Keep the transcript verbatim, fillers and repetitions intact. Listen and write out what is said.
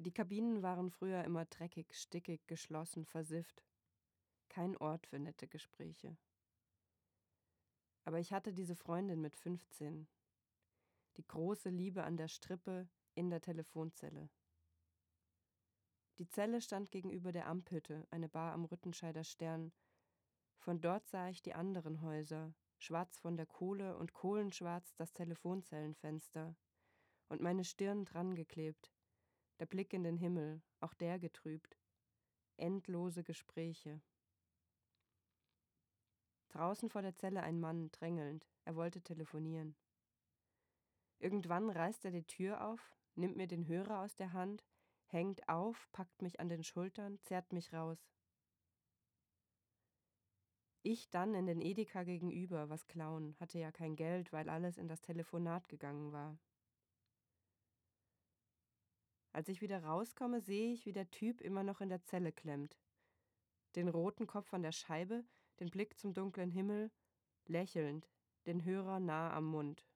Die Kabinen waren früher immer dreckig, stickig, geschlossen, versifft. Kein Ort für nette Gespräche. Aber ich hatte diese Freundin mit fünfzehn. Die große Liebe an der Strippe in der Telefonzelle. Die Zelle stand gegenüber der Amphütte, eine Bar am Rüttenscheider Stern. Von dort sah ich die anderen Häuser, schwarz von der Kohle und kohlenschwarz das Telefonzellenfenster. Und meine Stirn drangeklebt, der Blick in den Himmel, auch der getrübt. Endlose Gespräche. Draußen vor der Zelle ein Mann, drängelnd, er wollte telefonieren. Irgendwann reißt er die Tür auf, nimmt mir den Hörer aus der Hand, hängt auf, packt mich an den Schultern, zerrt mich raus. Ich dann in den Edeka gegenüber, was klauen, hatte ja kein Geld, weil alles in das Telefonat gegangen war. Als ich wieder rauskomme, sehe ich, wie der Typ immer noch in der Zelle klemmt. Den roten Kopf an der Scheibe, den Blick zum dunklen Himmel, lächelnd, den Hörer nah am Mund.